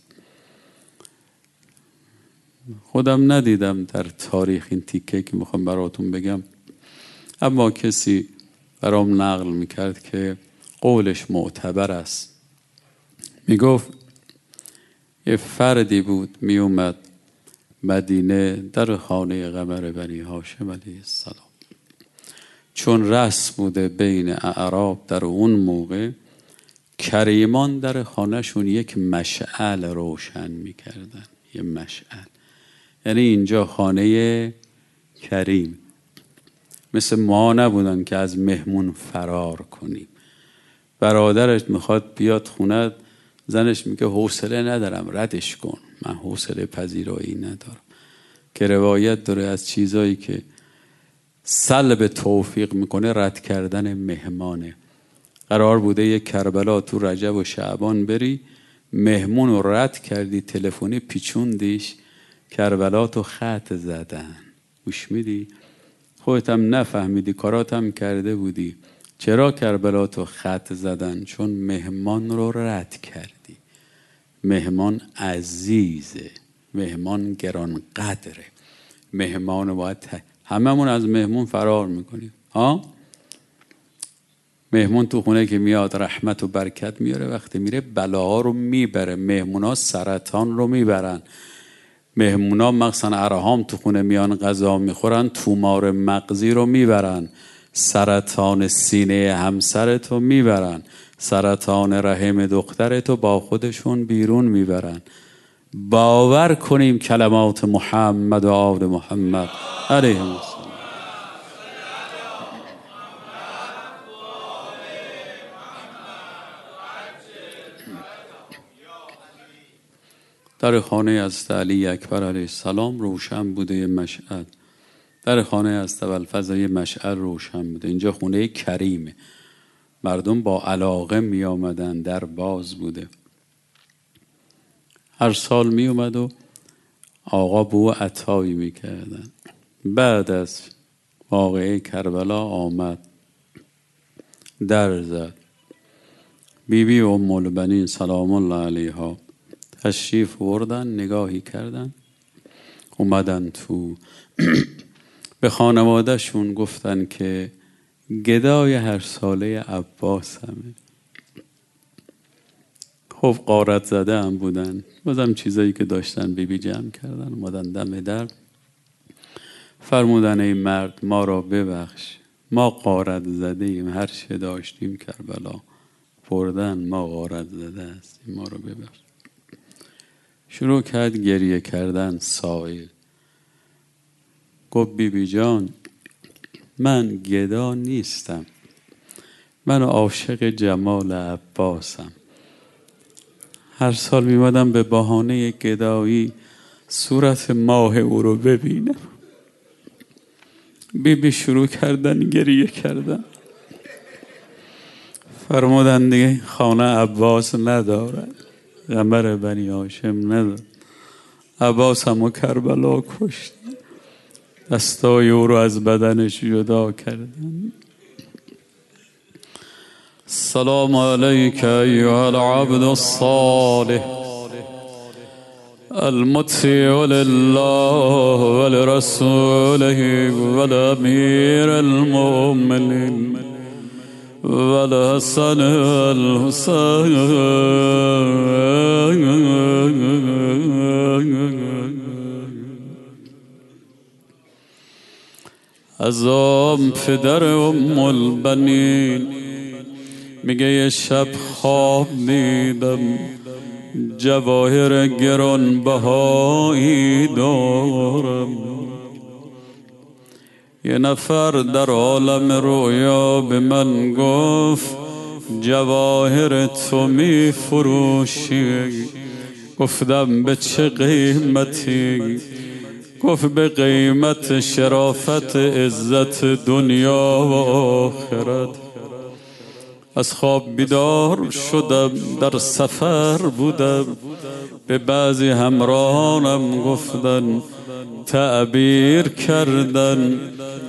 خودم ندیدم در تاریخ این تیکه که میخوام براتون بگم، اما کسی برام نقل میکرد که قولش معتبر است. میگفت یه فردی بود میومد مدینه در خانه قمر بنی هاشم علیه السلام. چون رسم بوده بین اعراب در اون موقع، کریمان در خانهشون یک مشعل روشن میکردن. یه مشعل یعنی اینجا خانه کریم. مثل ما نبودن که از مهمون فرار کنیم. برادرش میخواد بیاد خونه، زنش میگه حوصله ندارم ردش کن، من حوصله پذیرایی ندارم. که روایت داره از چیزایی که سلب توفیق میکنه رد کردن مهمانه. قرار بوده یک کربلا تو رجب و شعبان بری، مهمون رو رد کردی، تلفنی پیچوندیش، کربلا تو خط زدن. گوش میدی؟ خودت هم نفهمیدی، کارات هم کرده بودی. چرا کربلا تو خط زدن؟ چون مهمان رو رد کردی. مهمان عزیزه، مهمان گران قدره، مهمان باید هممون از مهمون فرار میکنیم. مهمون تو خونه که میاد رحمت و برکت میاره، وقتی میره بلاها رو میبره. مهمونا سرطان رو میبرن. مهمونا مخصوصا ارهام تو خونه میان غذا میخورن، تومار مغزی رو میبرن. سرطان سینه همسرتو میبرن، سرطان رحم دخترتو با خودشون بیرون میبرن. باور کنیم کلمات محمد و آل محمد علیه السلام. در خانه حضرت علی اکبر علیه السلام روشن بوده یه مشعل، در خانه حضرت ابوالفضل یه مشعل روشن بوده. اینجا خونه کریمه، مردم با علاقه می آمدن، در باز بوده. هر سال می اومد و آقا بو عطایی می کردن. بعد از واقعه کربلا آمد، در زد. بیبی ام البنین سلام الله علیها تشریف بردن، نگاهی کردن، اومدن تو. به خانوادهشون گفتن که گدای هر ساله عباس همه. خب غارت زده هم بودن، بازم چیزایی که داشتن بیبی جمع کردن، اومدن دم در. فرمودن ای مرد ما را ببخش، ما غارت زده ایم، هر چه داشتیم کربلا بردن، ما غارت زده هستیم، ما را ببخش. شروع کرد گریه کردن. سائل گفت بیبی جان من گدا نیستم، من عاشق جمال عباسم. هر سال میمدم به بهانه گدایی صورت ماه او رو ببینم. بیبی شروع کردن گریه کردن. فرمودن دیگه خانه عباس ندارد، قمر بنی هاشم ندارد. عباس همو کربلا کشت، دستای او رو از بدنش جدا کردن. السلام علیک ایها العبد الصالح المطیع لله ولرسوله ولامیر المؤمنین والحسن والحسین. از پدر ام البنین میگه یه شب خواب دیدم جواهر گران بهایی دارم. یه نفر در عالم رویا به من گفت جواهر تو می فروشی. گفتم به چه قیمتی؟ گفت به قیمت شرافت عزت دنیا و آخرت. از خواب بیدار شدم، در سفر بودم، به بعضی همراهانم گفتن، تعبیر کردن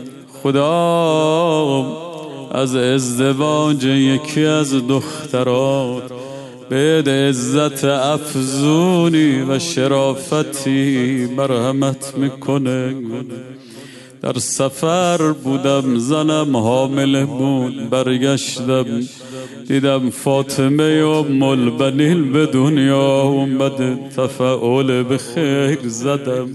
خدا از ازدواج یکی از دخترات به عزت افزونی و شرافتی مرحمت میکنه. در سفر بودم، زنم حامل بود، برگشتم دیدم فاطمه ام البنین به دنیا اومده. تفاعل به خیر زدم.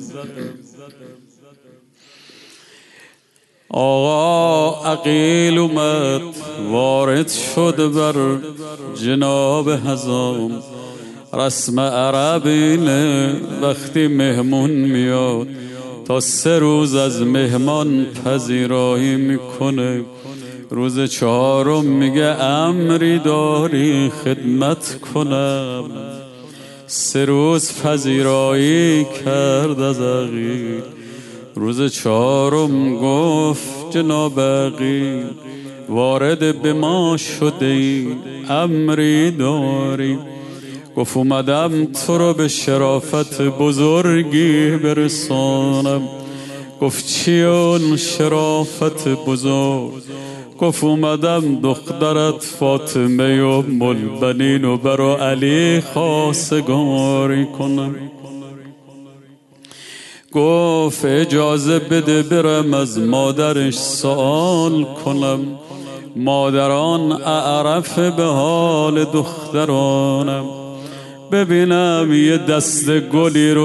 آقا عقیل اومد، وارد شد بر جناب حضام. رسم عرب اینه وقتی مهمون میاد تا 3 روز از مهمان پذیرایی میکنه. روز 4 میگه امری داری خدمت کنم. 3 روز پذیرایی کرد از عقیل. روز 4 گفت جناب عقیل وارد به ما شده ای، امری داری. گفت اومدم تو رو به شرافت بزرگی برسانم. گفت چی اون شرافت بزرگ؟ گفت اومدم دخترت فاطمه ام البنین و برا علی خواستگاری کنم. گفت اجازه بده برم از مادرش سوال کنم. مادران اعرف به حال دخترانم، ببینم یه دست گلی رو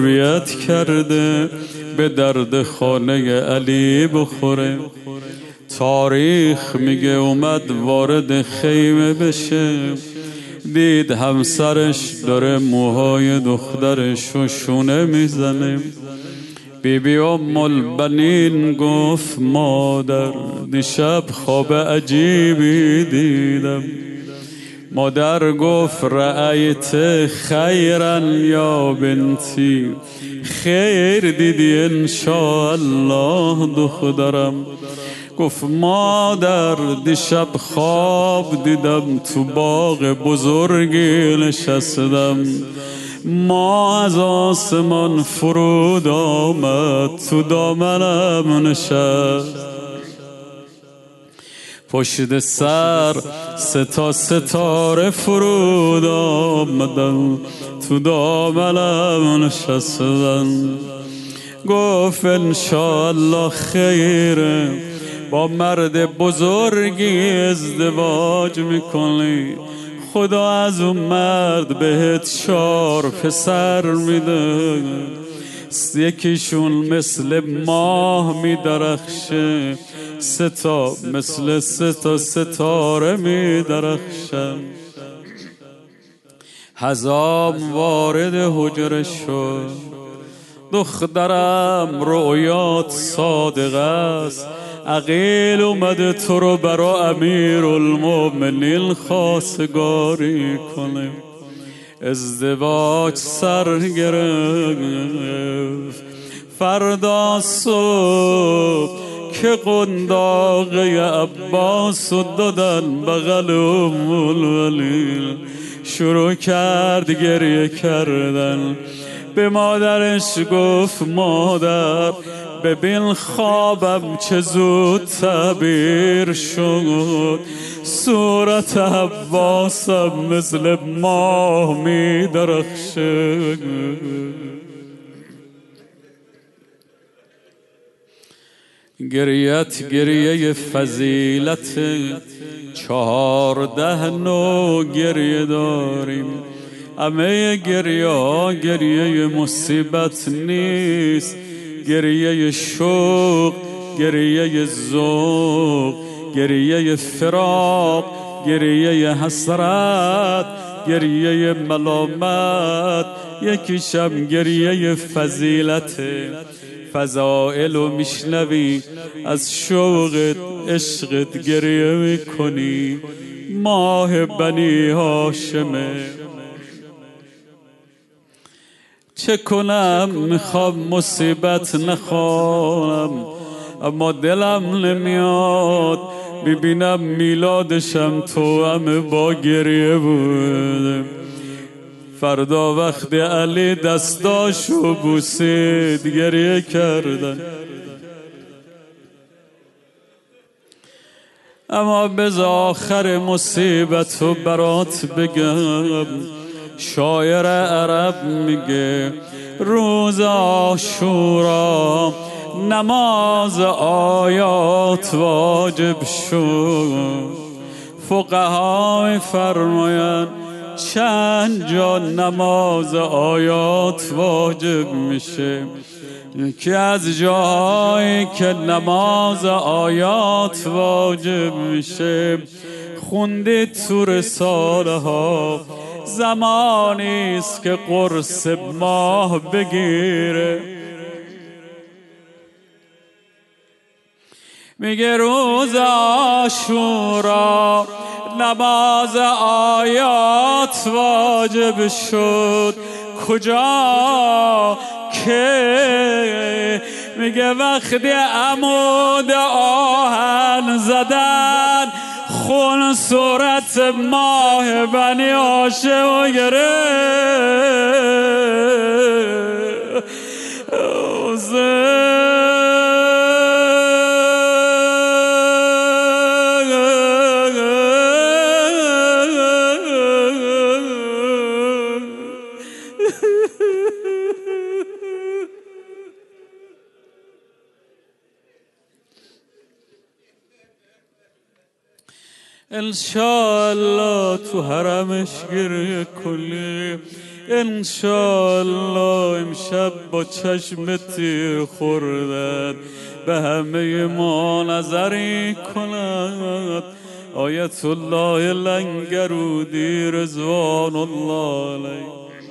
تربیت کرده به درد خانه علی بخوره. تاریخ میگه اومد وارد خیمه بشه، دید همسرش داره موهای دخترش و شونه میزنه. بیبی ام البنین گفت مادر دیشب خواب عجیبی دیدم. مادر گفت رأیت خیرا یا بنتی، خیر دیدی انشاءالله دخترم. گفت مادر دیشب خواب دیدم تو باغ بزرگی نشستم، ما از آسمان فرود آمد تو دامنم نشست، پشت سر 3 ستاره فرود آمدن تو دامنم نشستن. گفت انشاءالله خیره، با مرد بزرگی ازدواج میکنی، خدا از اون مرد بهت 4 پسر میده، یکیشون مثل ماه میدرخشه، 3 مثل 3 ستاره میدرخشن. حزام وارد حجره شد، دخترم رویات صادق است، عقیل اومده تو رو برا امیرالمؤمنین خواستگاری کنه. ازدواج سر گرفت، فردا صبح که قنداقه عباس دادن بغل ام الولین، شروع کرد گریه کردن. به مادرش گفت مادر ببین خوابم چه زود تعبیر شد، صورت عباسم مثل ماه می درخشه. گریت گریه فضیلت، 14 نوع گریه داریم، همه گریه ها گریه مصیبت نیست، گریه شوق، گریه ذوق، گریه فراق، گریه حسرت، گریه ملامت، یکیشم گریه فضیلت. فضائل و میشنوی از شوقت عشقت گریه میکنی، ماه بنی هاشمه. چه کنم میخوام مصیبت نخوانم، اما دلم نمیاد ببینم میلادشم تو همه با گریه بود. فردا وقت علی دستاشو بوسید گریه کردن. اما بذار آخر مصیبت رو برات بگم. شاعر عرب میگه روز عاشورا نماز آیات واجب شد. فقها فرمایند چند جا نماز آیات واجب میشه. یکی از جاهایی که نماز آیات واجب میشه خوندی تو رساله ها، زمانی است که قرص ماه بگیره. میگه روز عاشورا نماز آیات واجب شد. کجا که میگه وقتی عمود آهن زدن خون صورت ماه بنی هاشم گرفت. انشاءالله تو حرمش گریه کنی. انشالله امشب با چشم تیر خوردت به همه ما نظری کند. آیت الله لنگرودی رضوان الله علیه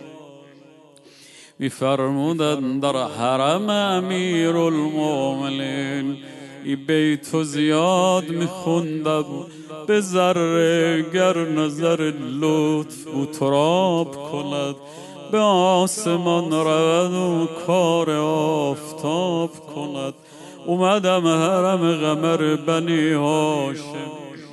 میفرمودند در حرم امیر المؤمنین ای بیتو زیاد میخوندم به ذره گر نظر لطف و تراب کند به آسمان رود و کار آفتاب کند. اومدم حرم قمر بنی هاشم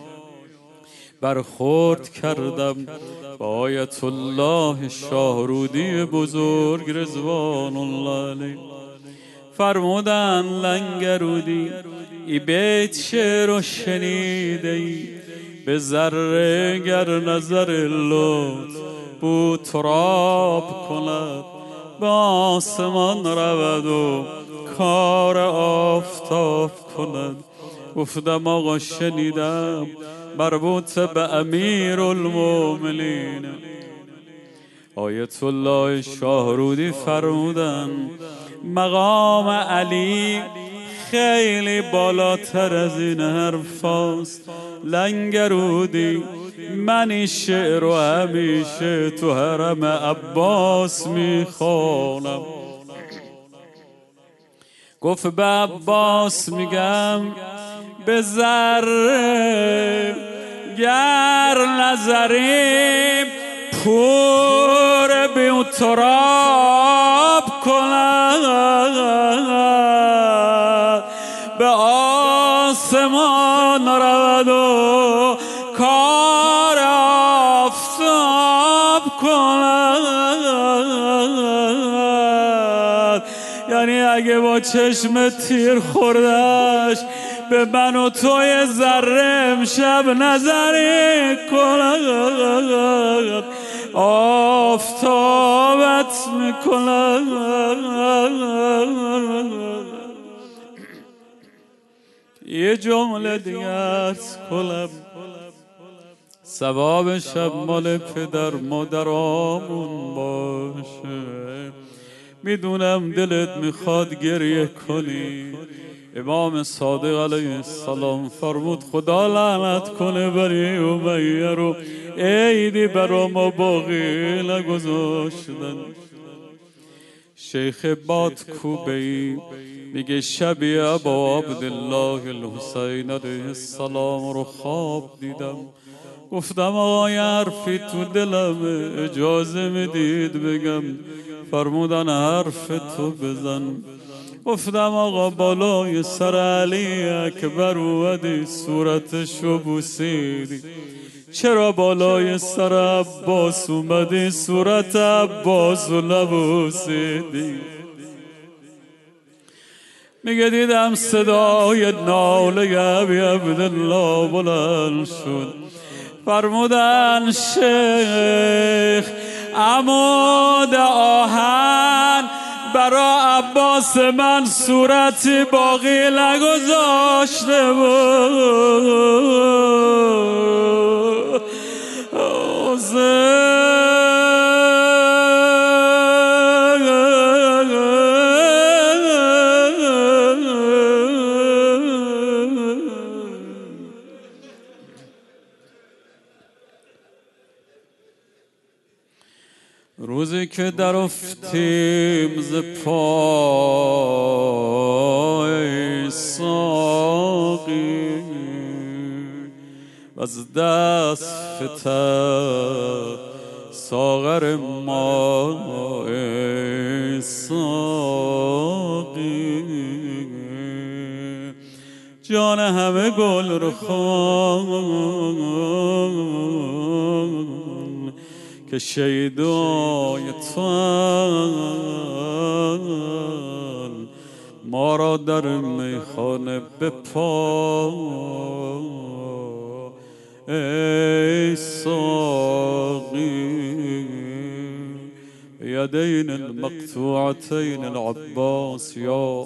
برخورد کردم با آیت الله شاهرودی بزرگ رضوان الله علیه. فرمودن لنگرودی ای بیت شعر و شنیده ای به ذره گر نظر لطف بو تراب کند به آسمان رود و کار آفتاب کند. گفتم آقا شنیدم مربوط به امیر المؤمنین. آیت الله شاهرودی فرمودن مقام علی خیلی بالاتر از این حرفاست. لنگرودی من این شعر رو همیشه تو حرم عباس میخوانم. گفت به عباس میگم به ذره گر نظری پور بی تراب کند به آسمان رود و کار آفتاب کند. یعنی اگه با چشم تیر خوردش به من و توی ذره امشب نظری کند آفتابت میکند. یه جمله دیگه عرض کنم ثواب شب مال پدر مادرامون باشه. میدونم دلت میخواد گریه کنی. امام صادق علیه السلام فرمود خدا لعنت کنه بنی امیه رو عیدی برا ما باقی نگذاشتن. شیخ بادکوبه‌ای میگه شبی ابا عبدالله الحسین علیه السلام رو خواب دیدم. گفتم آقای حرفی تو دلم اجازه میدید بگم؟ فرمودن حرف تو بزن. گفتم آقا بالای سر علی اکبر اومدی صورتشو بوسیدی، چرا بالای سر عباس اومدی صورت عباسو نبوسیدی؟ میگه دیدم صدای ناله ابی عبدالله بلند شد. فرمودن شیخ عمود آهن برا عباس من صورتی باقی نگذاشته بود. روزی که در افتیم ز پای ساقی و از دست فتد ساغر ما ساقی، جان همه گل رو خوان که شیدای توان ما را در میخانه بپا ای ساقی. یدین المقطوعتین العباس یا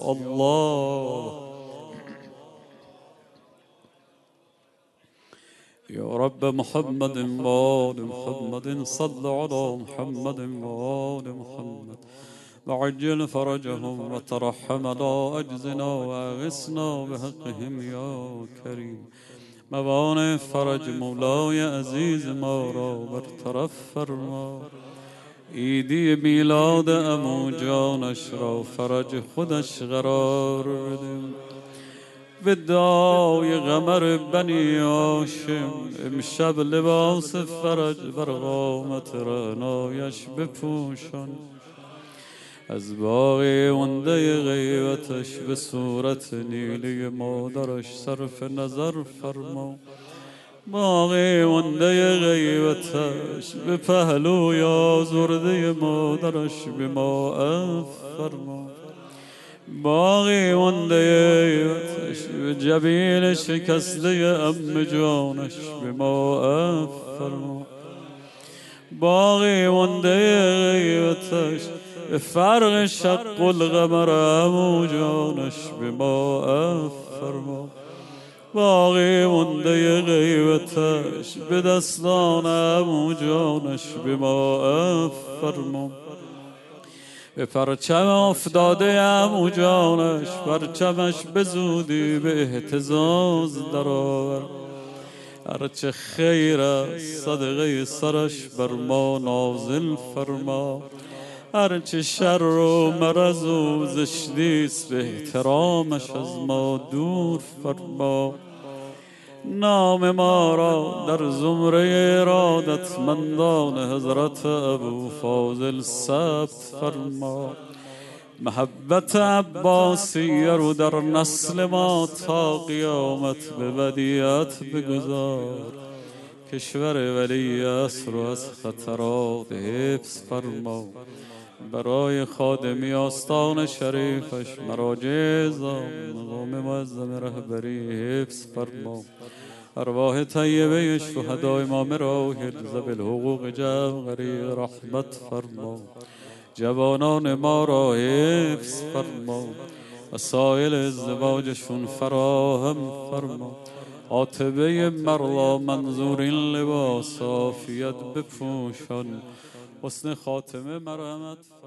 الله یا رب محمد وآل محمد صل على محمد وآل محمد وعجل فرجهم وترحم على أجزنا وأغثنا بحقهم يا كريم. موانع فرج مولای عزیز ما را برطرف فرما. عیدی میلاد عمو جانش را فرج خودش قرار بده. وداع قمر بنی هاشم امشب لباس فرج بر قامت رعنایش بپوشان. از باغ ونده غیبتش به صورت نیلی مادرش صرف نظر فرما. باغ ونده غیبتش به پهلوی آزرده مادرش به ما عفو فرما. باغ ونده غیبتش به جبین شکسته عم جانش به ما عفو فرما. باغ ونده غیبتش به فرق شق القمر عمو جانش به ما عفو فرما. باغ ونده غیبتش به دستان عمو جانش به ما عفو فرما. به پرچم افتاده عمو جانش پرچمش به زودی به اهتزاز درآور. هرچه خیر است صدقه سرش بر ما نازل فرما. هرچه شر و مرض و زشتیست به احترامش از ما دور فرما. نام ما را در زمره ارادتمندان حضرت ابو فاضل ثبت فرما. محبت عباسیه رو در نسل ما تا قیامت به ودیعت بگذار. کشور ولی عصر رو از خطرات حفظ فرما. برای خادمی آستان شریفش مراجع مقام معظم رهبری حفظ فرما. ارواح طیبه شهدای امام راحل ذوی الحقوق جمع رحمت فرما. جوانان ما را حفظ فرما. وسایل ازدواجشون فراهم فرما. عاتبه مرلا منظورین لباس عافیت بپوشان. حسن خاتمه مرحمت فرما.